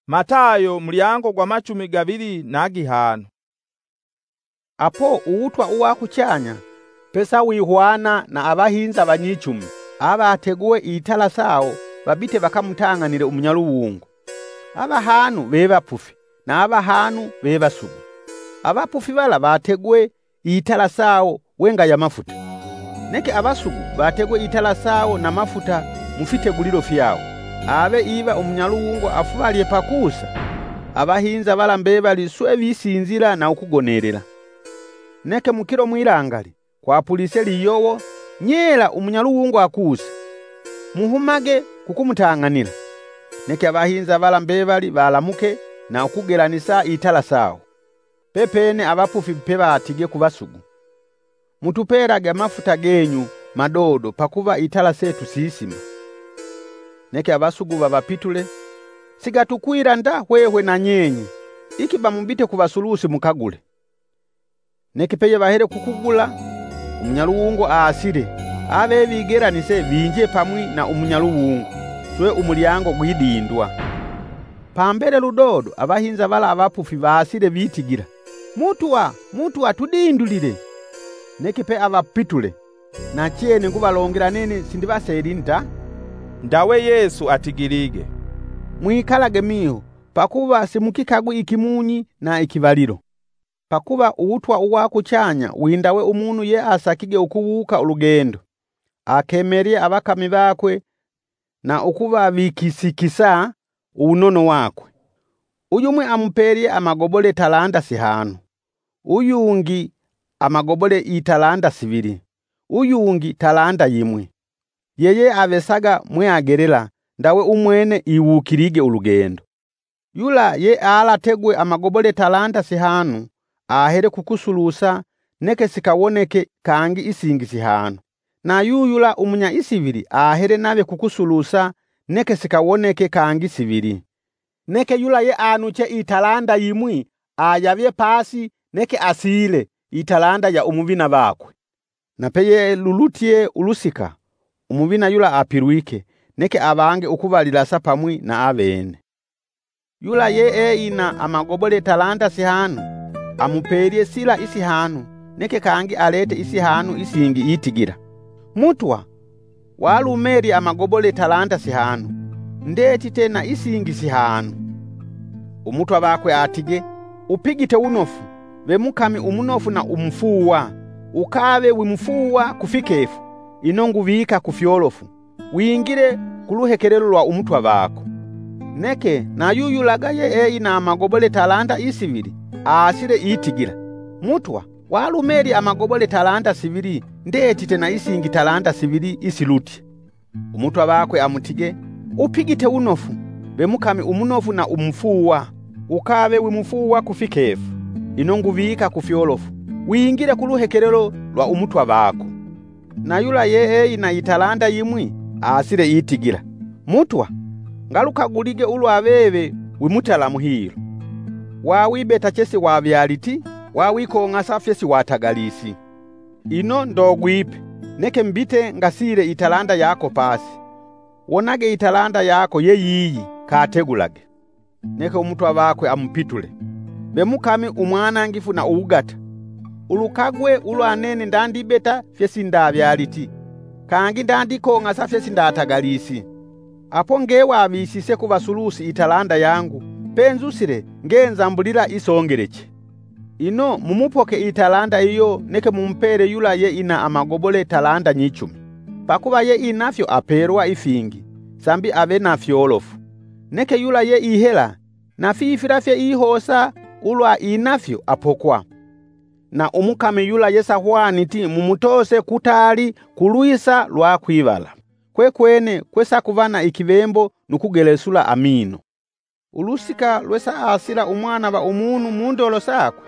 Matayo mulyango gwa 25. Apo uwutwa uwakuchanya pesa wihwana na abahinza banyicumi abateguwe itala sawo babite bakamutanganire umunyaluwungu. Abahanu bebapufi na abahanu bebasugu. Abapufi bala bateguwe itala sawo wenga ya mafuta. Neke abasugu bateguwe itala sawo na mafuta mufiteguliro fyawo. Abe iba umunyaluwungu afubalye pakusa. Abahinza bala mbebali swe bisinzira na ukugonerera. Neke mukiro mwirangali kwa polisi liyowo nyela umunyaluwungu akusa. Muhumage kukumutanganira. Neke abahinza bala mbebali balamuke na ukugeranisa itala sawo. Pepene abapufi peba atige kubasugu. Mutuperage mafuta genyu madodo pakuva itala setu sisima. Neke abasugu babapitule sigatukwira nda hwehwe na nyenye iki bamubite kubasulusi mukagule. Neke peye bahere kukugula umunyaluwungu asire abe bigeranise binje pamwi na umunyaluwungu swe umulyango gwidindwa. Pambere ludodo abahinza bala abapufi basire bitigira mutu atudindulire. Neke pe abapitule na chene ngubalongera nene sindibaseri nta. Ndawe Yesu atigirige mwikalage miho pakuba simukikagwe ikimunyi na ikibaliro. Pakuba uwutwa uwakuchanya windawe umunu ye asakige ukuwuka ulugendo akemerye abakami bakwe na ukuba bikisikisa unono wakwe. Uyumwe amuperye amagobole talanda sihanu, uyungi amagobole italanda sibiri, uyungi talanda yimwe. Yeye abesaga mweagerela ndawe umwene iwukirige ulugendo. Yula ye alategwe amagobole talanda sihanu ahere kukusulusa neke sikawoneke kangi isingi sihanu. Na yuyula umunya isibiri ahere nabe kukusulusa neke sikawoneke kangi sibiri. Neke yula ye anuche italanda yimwi ayavye pasi neke asile italanda ya umuvina bakwe. Na peye lulutie ulusika umuvina yula apirwike neke abange ukubalila sapamwi na abene. Yula ye ina amagobole talanda sihanu amuperye sila isihanu neke kangi alete isihanu isingi itigira. Mutwa walumeri amagobole talanda sihanu ndeti tena isingi sihanu. Umutwa bakwe atige upigite unofu bemukami umunofu na umfuwa ukabe wimfuwa kufikefu inongu vika kufyolofu wingire kuluhekelelo lwa umutwa bako. Neke na yuyulaga ye ina amagobole talanda isibiri asire itigira. Mutwa walumeri amagobole talanda sibiri ndeti tena isingi talanda sibiri isiluti. Umutwa bakwe amutige upigite unofu bemukami umunofu na umfuwa ukabe wimfuwa kufikefu inongu vika kufyolofu wingire kuluhekelelo lwa umutwa bako. Na yula ye ina italanda yimwi asire itigira. Mutwa ngalukagulige ulwabebe wimutala muhiro. Wawibeta chesi wabyaliti wawikonga safyesi watagalisi. Ino ndogwipe neke mbite ngasire italanda yako pasi. Wonage italanda yako ye yiyi kategulage. Neke umutwa bakwe amupitule bemukami umwanangifu na ugata ulukagwe ulwanene ndandibeta fyesi ndabyaliti kangi ndandikonga safyesi ndatagalisi. Apo ngewe abisise kubasulusi italanda yangu penzusire ngenzambulira isongereche. Ino mumupoke italanda iyo neke mumpere yula ye ina amagobole talanda nyicumi. Pakuba ye inafyo aperwa ifingi sambi abe nafyo olofu. Neke yula ye ihela na fifirafye ihosa ulwa inafyo apokwa. Na umukame yula yesa hwaniti mumutose kutali kuluisa lwa kwibala. Kwene kwesa kuvana ikibembo nukugelesula amino. Ulusika lwesa asira umwana ba umunu mundolo sakwe.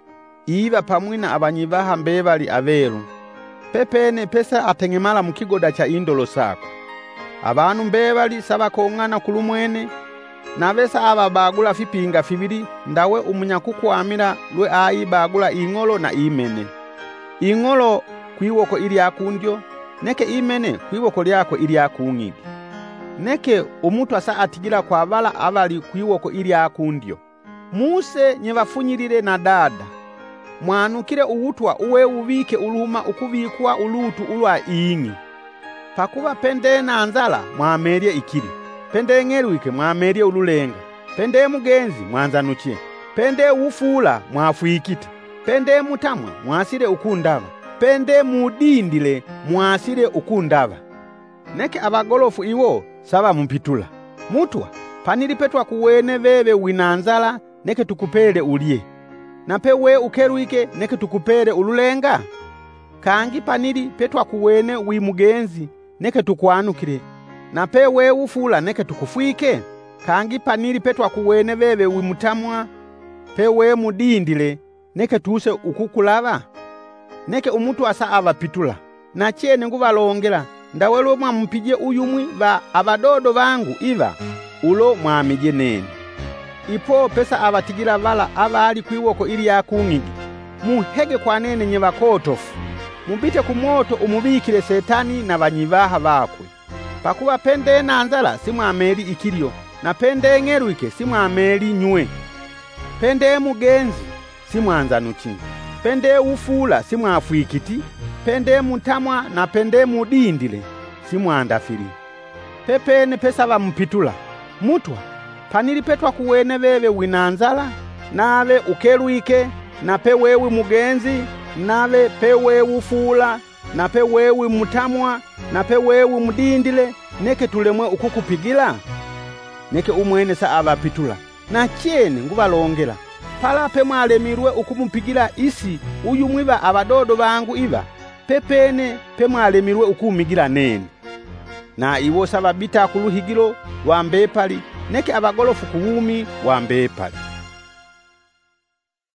Iba pamwina abanyibaha mbebali averu. Pepene pesa atengemala mukigoda cha indolo sakwe. Abantu mbebali sabakongana kulumwene na besa ababagula fipinga fibiri ndawe umunyakukwamira lwe ayibagula ingolo na imene. Ingolo kwiwoko ili akundyo neke imene kwiwoko lyako ili akungidi. neke umutu asa atigila kwa bala abali kwiwoko ilya kundyo, muse nye bafunyilile na dada, mwanukile uwutwa uwe ubike uluma ukubikwa ulutu ulwa ing'i. Pakuba pende na nzala mwamelye ikili, pende ng'elwike mwamelye ululenga, pende mugenzi mwanzanuchye, pende ufula mwafwikita, pende mutamwa mwasile ukundaba, pende mudindile mwasile ukundaba. Neke abagolofu iwo saba mumpitula, mutwa panili petwa kuwene bebe winanzala neke tukupele ulye, nape we ukelwike neke tukupele ululenga. Kangi panili petwa kuwene wimugenzi neke tukwanukile, nape we ufula neke tukufwike. Kangi panili petwa kuwene bebe wimutamwa, pe we mudindile neke tuse ukukulaba. Neke umutu asa abapitula, na chene ngubalongela, ndawelo mwampije uyumwi ba abadodo bangu iba ulo mwamije nene. Ipo pesa abatigila bala abali kwiwoko ilya kung'igi, muhege kwa nene nye bakotofu, mubite kumoto umubikile Setani na banyibaha bakwe. Pakuba pende na nzala simwameli ikilyo, na pende ng'elwike simwameli nywe. Pende mugenzi simwanzanuchi, pende ufula simwafwikiti, pende mutamwa na pende mudindile simwandafili. Pepene pesa bampitula, mutwa panili petwa kuwene bebe winanzala, nawe ukelwike, na pe wewe mugenzi, nawe pe wewe ufula, na pe wewe mutamwa, na pe wewe mudindile, neke tulemwe ukukupigila. Neke umwene sa abapitula, na chene ngubalongela, pala pe mwalemirwe ukumupigila isi uyumwiba abadodo bangu iba, pepene pe mwalemirwe ukumigila nene. Na iwo sababita kuluhigilo wambepali, neke abagolofu kuwumi wambepali.